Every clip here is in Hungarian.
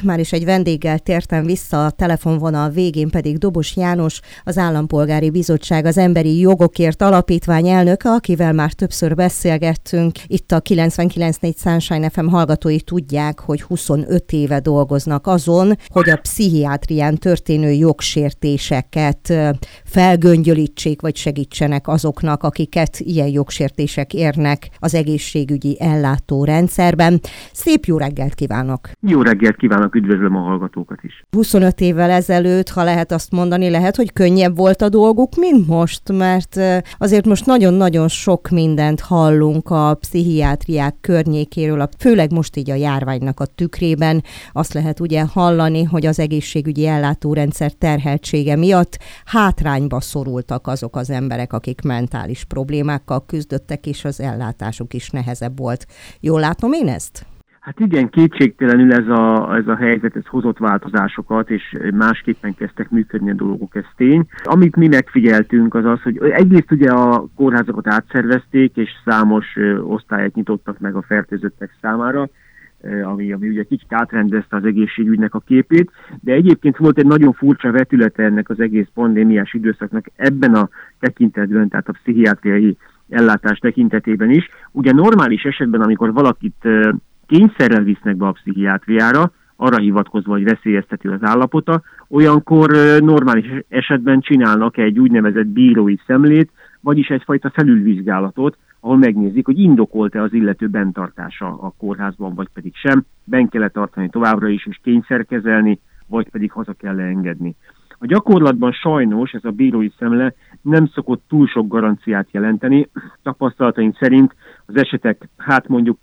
már is egy vendéggel tértem vissza, a telefonvonal végén pedig Dobos János, az Állampolgári Bizottság az Emberi Jogokért Alapítvány elnöke, akivel már többször beszélgettünk. Itt a 99.4 Sunshine FM hallgatói tudják, hogy 25 éve dolgoznak azon, hogy a pszichiátrián történő jogsértéseket felgöngyölítsék, vagy segítsenek azoknak, akiket ilyen jogsértések érnek az egészségügyi ellátórendszerben. Szép jó reggelt kívánok! Jó reggelt kívánok, üdvözlöm a hallgatókat is! 25 évvel ezelőtt, ha lehet azt mondani, lehet, hogy könnyebb volt a dolguk, mint most, mert azért most nagyon-nagyon sok mindent hallunk a pszichiátriák környékéről, főleg most így a járványnak a tükrében. Azt lehet ugye hallani, hogy az egészségügyi ellátórendszer terheltsége miatt hátrányba szorultak azok az emberek, akik mentális problémákkal küzdöttek, és az ellátásuk is nehezebb volt. Jól látom én ezt? Hát igen, kétségtelenül ez a helyzet, ez hozott változásokat, és másképpen kezdtek működni a dolgok, ez tény. Amit mi megfigyeltünk az az, hogy egyrészt ugye a kórházakat átszervezték, és számos osztályt nyitottak meg a fertőzöttek számára, ami ugye kicsit átrendezte az egészségügynek a képét, de egyébként volt egy nagyon furcsa vetülete ennek az egész pandémiás időszaknak ebben a tekintetben, tehát a pszichiátriai ellátás tekintetében is. Ugye normális esetben, amikor valakit kényszerrel visznek be a pszichiátriára, arra hivatkozva, hogy veszélyeztető az állapota, olyankor normális esetben csinálnak egy úgynevezett bírói szemlét, vagyis egyfajta felülvizsgálatot, ahol megnézik, hogy indokolt-e az illető benntartása a kórházban, vagy pedig sem, benn kell tartani továbbra is, és kényszerkezelni, vagy pedig haza kell engedni. A gyakorlatban sajnos ez a bírói szemle nem szokott túl sok garanciát jelenteni. Tapasztalataink szerint az esetek mondjuk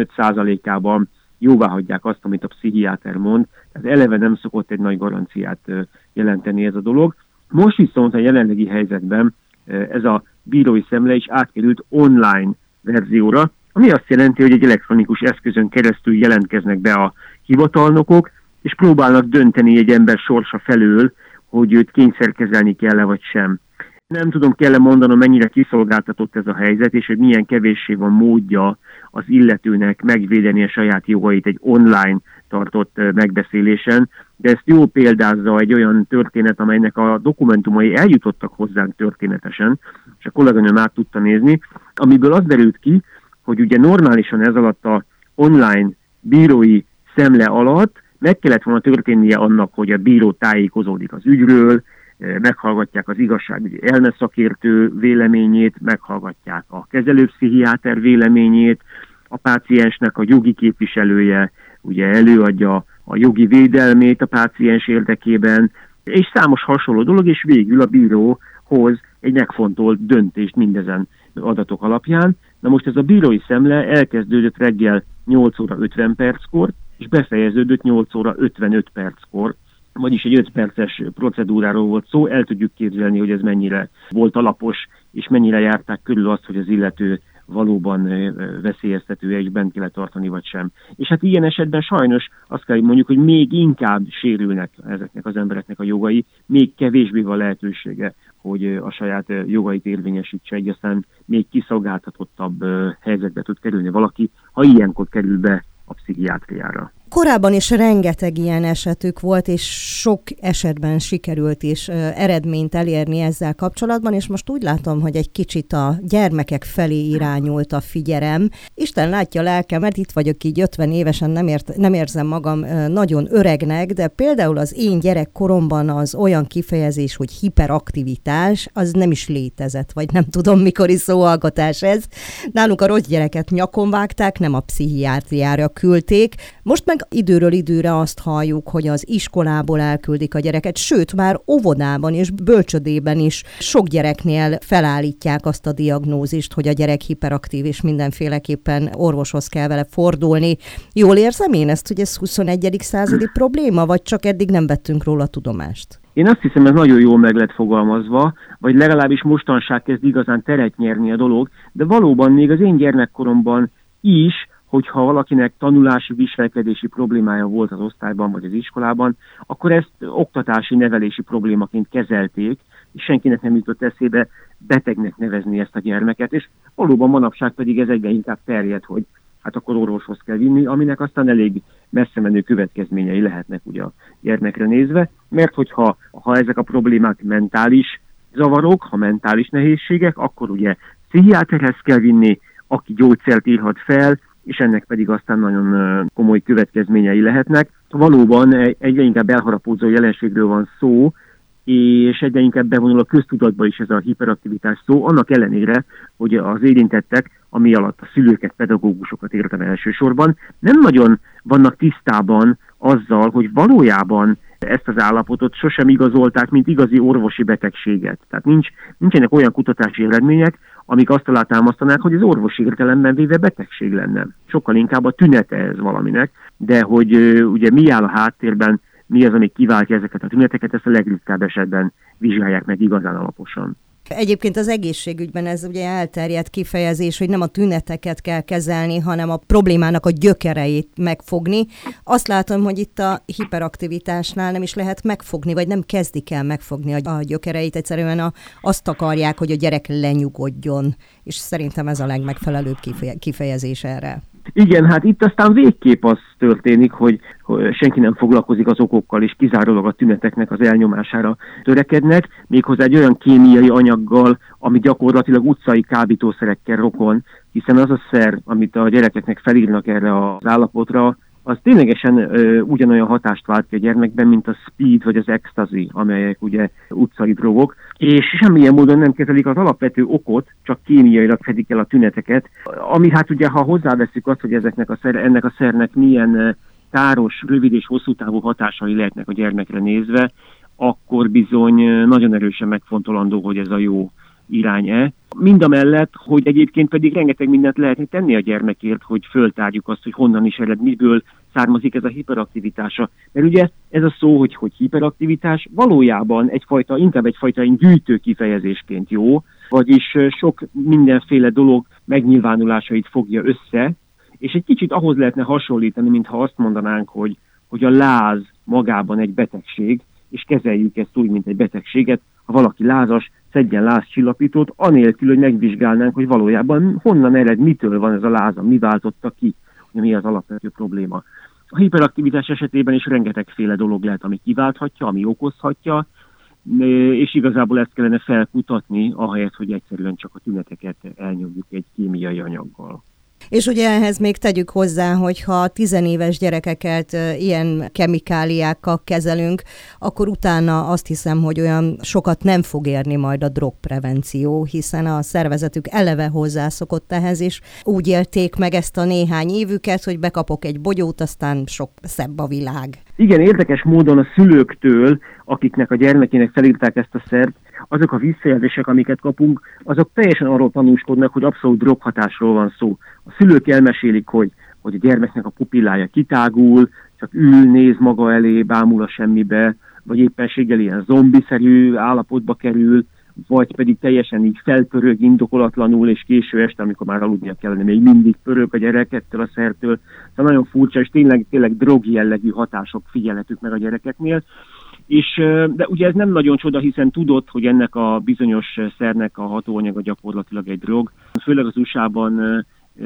95%-ában jóváhagyják azt, amit a pszichiáter mond, tehát eleve nem szokott egy nagy garanciát jelenteni ez a dolog. Most viszont a jelenlegi helyzetben ez a bírói szemle is átkerült online verzióra, ami azt jelenti, hogy egy elektronikus eszközön keresztül jelentkeznek be a hivatalnokok, és próbálnak dönteni egy ember sorsa felől, hogy őt kényszerkezelni kell-e vagy sem. Nem tudom, kell-e mondanom, mennyire kiszolgáltatott ez a helyzet, és hogy milyen kevéssé van módja az illetőnek megvédeni a saját jogait egy online tartott megbeszélésen, de ezt jó példázza egy olyan történet, amelynek a dokumentumai eljutottak hozzánk történetesen, és a kolléganőm át tudta nézni, amiből az derült ki, hogy ugye normálisan ez alatt a online bírói szemle alatt meg kellett volna történnie annak, hogy a bíró tájékozódik az ügyről, meghallgatják az igazságügyi elmeszakértő véleményét, meghallgatják a kezelőpszichiáter véleményét, a páciensnek a jogi képviselője ugye előadja a jogi védelmét a páciens érdekében, és számos hasonló dolog, és végül a bíró hoz egy megfontolt döntést mindezen adatok alapján. Na most ez a bírói szemle elkezdődött reggel 8 óra 50 perckor, és befejeződött 8 óra 55 perckor, vagyis egy 5 perces procedúráról volt szó, el tudjuk képzelni, hogy ez mennyire volt alapos, és mennyire járták körül azt, hogy az illető valóban veszélyeztető és bent kell tartani, vagy sem. És hát ilyen esetben sajnos azt kell mondjuk, hogy még inkább sérülnek ezeknek az embereknek a jogai, még kevésbé van lehetősége, hogy a saját jogait érvényesítse, így aztán még kiszolgáltatottabb helyzetbe tud kerülni valaki, ha ilyenkor kerül be a pszichiátriára. Korábban is rengeteg ilyen esetük volt, és sok esetben sikerült is eredményt elérni ezzel kapcsolatban, és most úgy látom, hogy egy kicsit a gyermekek felé irányult a figyelem. Isten látja lelkemet, itt vagyok így 50 évesen, nem érzem magam nagyon öregnek, de például az én gyerekkoromban az olyan kifejezés, hogy hiperaktivitás, az nem is létezett, vagy nem tudom, mikori szóalkotás ez. Nálunk a rossz gyereket nyakon vágták, nem a pszichiátriára küldték. Most meg időről időre azt halljuk, hogy az iskolából elküldik a gyereket, sőt, már óvodában és bölcsödében is sok gyereknél felállítják azt a diagnózist, hogy a gyerek hiperaktív, és mindenféleképpen orvoshoz kell vele fordulni. Jól érzem én ezt, hogy ez 21. századi probléma, vagy csak eddig nem vettünk róla tudomást? Én azt hiszem, ez nagyon jól meg lett fogalmazva, vagy legalábbis mostanság kezd igazán teret nyerni a dolog, de valóban még az én gyermekkoromban is, hogyha valakinek tanulási, viselkedési problémája volt az osztályban vagy az iskolában, akkor ezt oktatási, nevelési problémaként kezelték, és senkinek nem jutott eszébe betegnek nevezni ezt a gyermeket, és valóban manapság pedig ez egyre inkább terjed, hogy hát akkor orvoshoz kell vinni, aminek aztán elég messze menő következményei lehetnek ugye a gyermekre nézve, mert hogyha ezek a problémák mentális zavarok, ha mentális nehézségek, akkor ugye pszichiáterhez kell vinni, aki gyógyszert írhat fel, és ennek pedig aztán nagyon komoly következményei lehetnek. Valóban egyre inkább elharapódzó jelenségről van szó, és egyre inkább bevonul a köztudatba is ez a hiperaktivitás szó, annak ellenére, hogy az érintettek, ami alatt a szülőket, pedagógusokat értem elsősorban, nem nagyon vannak tisztában azzal, hogy valójában ezt az állapotot sosem igazolták, mint igazi orvosi betegséget. Tehát nincsenek olyan kutatási eredmények, amik azt alátámasztanák, hogy az orvosi értelemben véve betegség lenne. Sokkal inkább a tünete ez valaminek, de hogy ugye mi áll a háttérben, mi az, ami kiváltja ezeket a tüneteket, ezt a legritkább esetben vizsgálják meg igazán alaposan. Egyébként az egészségügyben ez ugye elterjedt kifejezés, hogy nem a tüneteket kell kezelni, hanem a problémának a gyökereit megfogni. Azt látom, hogy itt a hiperaktivitásnál nem is lehet megfogni, vagy nem kezdik el megfogni a gyökereit, egyszerűen azt akarják, hogy a gyerek lenyugodjon, és szerintem ez a legmegfelelőbb kifejezés erre. Igen, hát itt aztán végképp az történik, hogy senki nem foglalkozik az okokkal, és kizárólag a tüneteknek az elnyomására törekednek, méghozzá egy olyan kémiai anyaggal, ami gyakorlatilag utcai kábítószerekkel rokon, hiszen az a szer, amit a gyerekeknek felírnak erre az állapotra, az ténylegesen ugyanolyan hatást vált ki a gyermekben, mint a speed vagy az ecstasy, amelyek ugye utcai drogok, és semmilyen módon nem kezelik az alapvető okot, csak kémiailag fedik el a tüneteket, ami hát ugye, ha hozzáveszünk azt, hogy ennek a szernek milyen káros, rövid és hosszú távú hatásai lehetnek a gyermekre nézve, akkor bizony nagyon erősen megfontolandó, hogy ez a jó irány-e. Mindamellett, hogy egyébként pedig rengeteg mindent lehetne tenni a gyermekért, hogy föltárjuk azt, hogy honnan is ered, miből származik ez a hiperaktivitása. Mert ugye ez a szó, hogy hiperaktivitás valójában inkább egyfajta gyűjtő kifejezésként jó, vagyis sok mindenféle dolog megnyilvánulásait fogja össze, és egy kicsit ahhoz lehetne hasonlítani, mintha azt mondanánk, hogy a láz magában egy betegség, és kezeljük ezt úgy, mint egy betegséget. Ha valaki lázas, szedjen lázcsillapítót, anélkül, hogy megvizsgálnánk, hogy valójában honnan ered, mitől van ez a láza, mi váltotta ki, mi az alapvető probléma. A hiperaktivitás esetében is rengetegféle dolog lehet, ami kiválthatja, ami okozhatja, és igazából ezt kellene felkutatni, ahelyett, hogy egyszerűen csak a tüneteket elnyomjuk egy kémiai anyaggal. És ugye ehhez még tegyük hozzá, hogy ha 10 éves gyerekeket ilyen kemikáliákkal kezelünk, akkor utána azt hiszem, hogy olyan sokat nem fog érni majd a drogprevenció, hiszen a szervezetük eleve hozzászokott ehhez, és úgy élték meg ezt a néhány évüket, hogy bekapok egy bogyót, aztán sok szebb a világ. Igen, érdekes módon a szülőktől, akiknek a gyermekének felírták ezt a szert, azok a visszajelzések, amiket kapunk, azok teljesen arról tanúskodnak, hogy abszolút droghatásról van szó. A szülők elmesélik, hogy a gyermeknek a pupillája kitágul, csak ül, néz maga elé, bámul a semmibe, vagy éppenséggel ilyen zombiszerű állapotba kerül, vagy pedig teljesen így felpörög indokolatlanul, és késő este, amikor már aludnia kellene, még mindig pörög a gyerek ettől a szertől. Szóval nagyon furcsa, és tényleg drog jellegű hatások figyelhetők meg a gyerekeknél. De ugye ez nem nagyon csoda, hiszen tudott, hogy ennek a bizonyos szernek a hatóanyaga gyakorlatilag egy drog. Főleg az USA-ban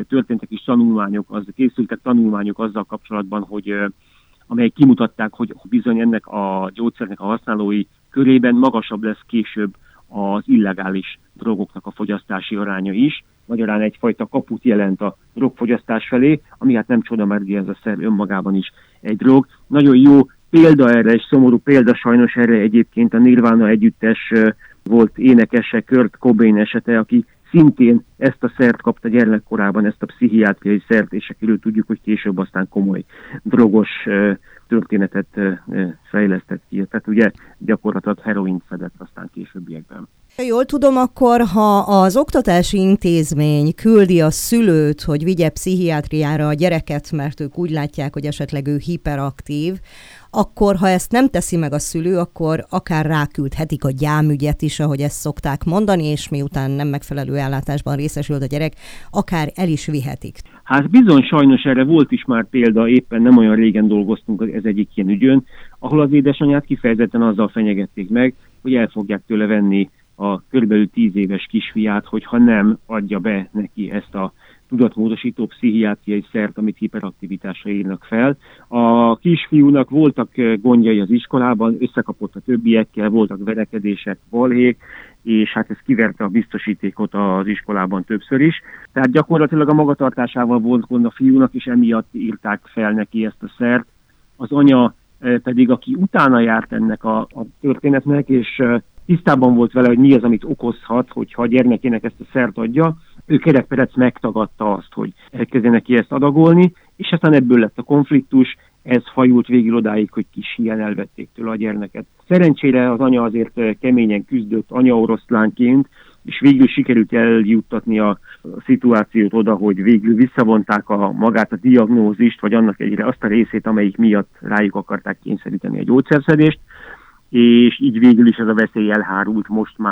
készültek tanulmányok azzal kapcsolatban, amelyek kimutatták, hogy bizony ennek a gyógyszernek a használói körében magasabb lesz később az illegális drogoknak a fogyasztási aránya is. Magyarán egyfajta kaput jelent a drogfogyasztás felé, ami hát nem csoda, mert ez a szer önmagában is egy drog. Nagyon jó példa erre, és szomorú példa sajnos erre egyébként a Nirvana együttes volt énekese, Kurt Cobain esete, aki szintén ezt a szert kapta gyermekkorában, ezt a pszichiátriai szert, és akiről tudjuk, hogy később aztán komoly drogos történetet fejlesztett ki. Tehát ugye gyakorlatilag heroint szedett aztán későbbiekben. Jól tudom, akkor ha az oktatási intézmény küldi a szülőt, hogy vigye pszichiátriára a gyereket, mert ők úgy látják, hogy esetleg ő hiperaktív, akkor ha ezt nem teszi meg a szülő, akkor akár ráküldhetik a gyámügyet is, ahogy ezt szokták mondani, és miután nem megfelelő ellátásban részesült a gyerek, akár el is vihetik. Hát bizony, sajnos erre volt is már példa, éppen nem olyan régen dolgoztunk ez egyik ilyen ügyön, ahol az édesanyját kifejezetten azzal fenyegették meg, hogy el fogják tőle venni a körülbelül 10 éves kisfiát, hogyha nem adja be neki ezt a tudatmódosító pszichiátriai szert, amit hiperaktivitásra írnak fel. A kisfiúnak voltak gondjai az iskolában, összekapott a többiekkel, voltak verekedések, balhék, és hát ez kiverte a biztosítékot az iskolában többször is. Tehát gyakorlatilag a magatartásával volt gond a fiúnak, és emiatt írták fel neki ezt a szert. Az anya pedig, aki utána járt ennek a történetnek, és tisztában volt vele, hogy mi az, amit okozhat, hogyha a gyermekének ezt a szert adja, ő kerekperec megtagadta azt, hogy elkezdje neki ezt adagolni, és aztán ebből lett a konfliktus, ez fajult végül odáig, hogy kis híján elvették tőle a gyermeket. Szerencsére az anya azért keményen küzdött anyaoroszlánként, és végül sikerült eljuttatni a szituációt oda, hogy végül visszavonták magát a diagnózist, vagy annak egyre azt a részét, amelyik miatt rájuk akarták kényszeríteni a gyógyszerszedést, és így végül is ez a veszély elhárult,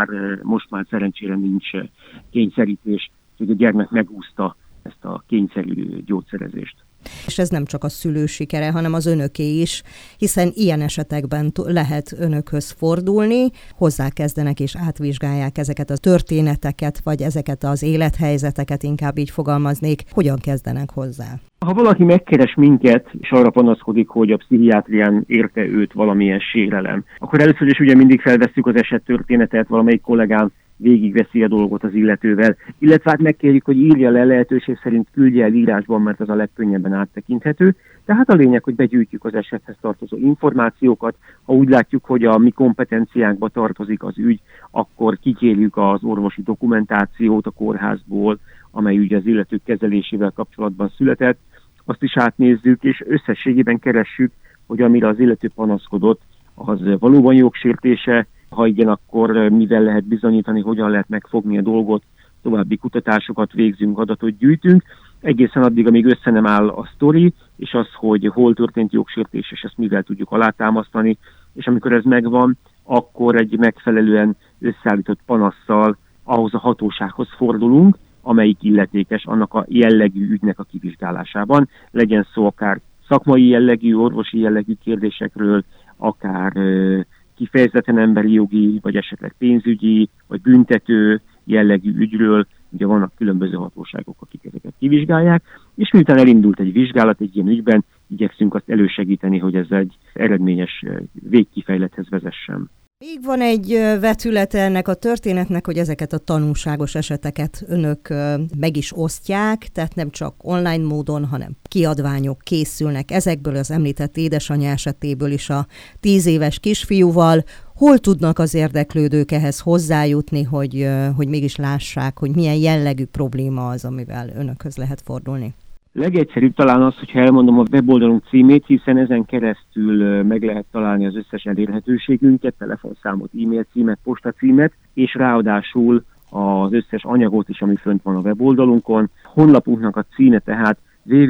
most már szerencsére nincs kényszerítés, hogy a gyermek megúszta ezt a kényszerű gyógyszerezést. És ez nem csak a szülő sikere, hanem az önöké is, hiszen ilyen esetekben lehet önökhöz fordulni, hozzákezdenek és átvizsgálják ezeket a történeteket, vagy ezeket az élethelyzeteket, inkább így fogalmaznék, hogyan kezdenek hozzá. Ha valaki megkeres minket, és arra panaszkodik, hogy a pszichiátrián érte őt valamilyen sérelem, akkor először is ugye mindig felvesszük az esettörténetet, valamelyik kollégám végigveszi a dolgot az illetővel, illetve hát megkérjük, hogy írja le, lehetőség szerint küldje el írásban, mert az a legkönnyebben áttekinthető. Tehát a lényeg, hogy begyűjtjük az esethez tartozó információkat, ha úgy látjuk, hogy a mi kompetenciánkba tartozik az ügy, akkor kikérjük az orvosi dokumentációt a kórházból, amely ugye az illető kezelésével kapcsolatban született, azt is átnézzük, és összességében keressük, hogy amire az illető panaszkodott, az valóban jogsértése, ha igen, akkor mivel lehet bizonyítani, hogyan lehet megfogni a dolgot, további kutatásokat végzünk, adatot gyűjtünk, egészen addig, amíg össze nem áll a sztori, és az, hogy hol történt jogsértés, és ezt mivel tudjuk alátámasztani, és amikor ez megvan, akkor egy megfelelően összeállított panasszal ahhoz a hatósághoz fordulunk, amelyik illetékes annak a jellegű ügynek a kivizsgálásában. Legyen szó akár szakmai jellegű, orvosi jellegű kérdésekről, akár kifejezetten emberi jogi, vagy esetleg pénzügyi, vagy büntető jellegű ügyről. Ugye vannak különböző hatóságok, akik ezeket kivizsgálják, és miután elindult egy vizsgálat egy ilyen ügyben, igyekszünk azt elősegíteni, hogy ez egy eredményes végkifejlethez vezessen. Még van egy vetülete ennek a történetnek, hogy ezeket a tanulságos eseteket önök meg is osztják, tehát nem csak online módon, hanem kiadványok készülnek ezekből, az említett édesanyja esetéből is a 10 éves kisfiúval. Hol tudnak az érdeklődők ehhez hozzájutni, hogy mégis lássák, hogy milyen jellegű probléma az, amivel önökhöz lehet fordulni? Legegyszerűbb talán az, hogyha elmondom a weboldalunk címét, hiszen ezen keresztül meg lehet találni az összes elérhetőségünket, telefonszámot, e-mail címet, postacímet, és ráadásul az összes anyagot is, ami fönt van a weboldalunkon. Honlapunknak a címe tehát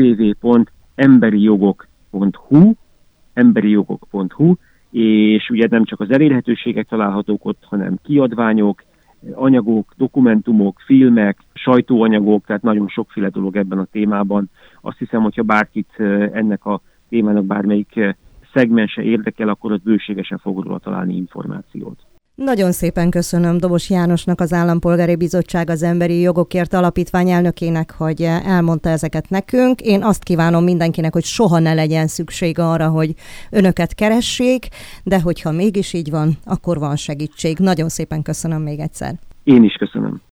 www.emberijogok.hu, és ugye nem csak az elérhetőségek találhatók ott, hanem kiadványok, anyagok, dokumentumok, filmek, sajtóanyagok, tehát nagyon sokféle dolog ebben a témában. Azt hiszem, hogyha bárkit ennek a témának bármelyik szegmense érdekel, akkor ott bőségesen fog róla találni információt. Nagyon szépen köszönöm Dobos Jánosnak, az Állampolgári Bizottság az Emberi Jogokért Alapítvány elnökének, hogy elmondta ezeket nekünk. Én azt kívánom mindenkinek, hogy soha ne legyen szükség arra, hogy önöket keressék, de hogyha mégis így van, akkor van segítség. Nagyon szépen köszönöm még egyszer. Én is köszönöm.